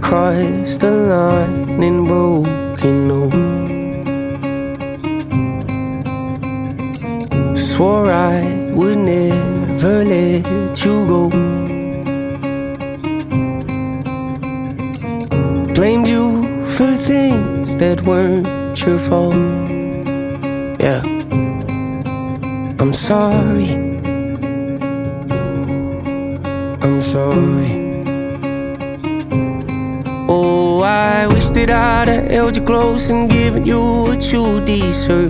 crossed the line and broken oath. Swore I would never let you go. Blamed you for things that weren't your fault. Yeah, I'm sorry. I'm sorry. Oh, I wish that I'd have held you close and given you what you deserve.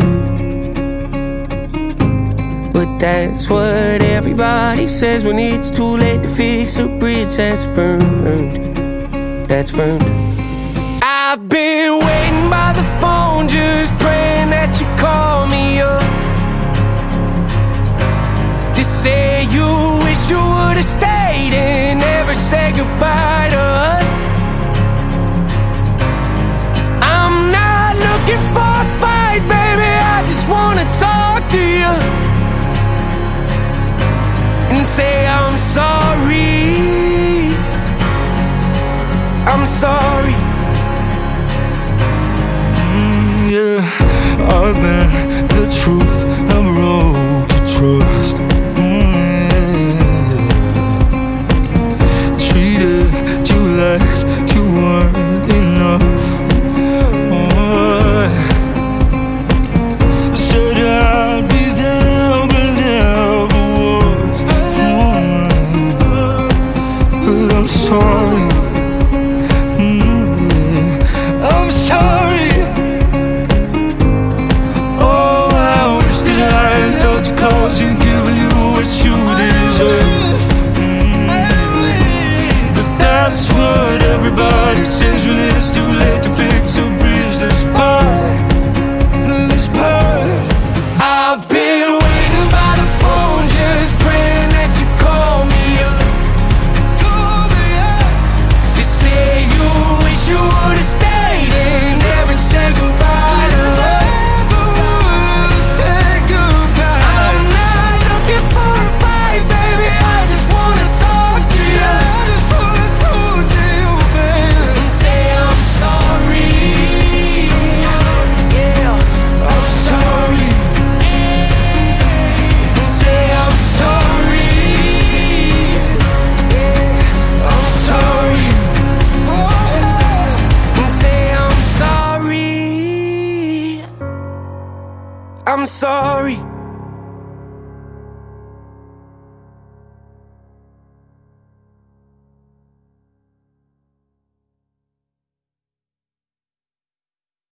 But that's what everybody says when it's too late to fix a bridge that's burned. That's burned. I've been waiting by the phone, just praying that you call me up to say you wish you would've stayed and never said goodbye to us. I'm not looking for a fight, baby, I just wanna talk to you and say I'm sorry. I'm sorry. Yeah, I've been the truth, I broke your trust. Treated you like you weren't enough. Said I'd be there, but never was. But I'm sorry. I'm sorry. Cause you've given you what you deserve. But that's what everybody says when it's too late to fix a bridge that's burned. That's burned. I've been waiting by the phone, just praying that you call me up to say you wish you would've stayed and never said goodbye to love. I'm sorry.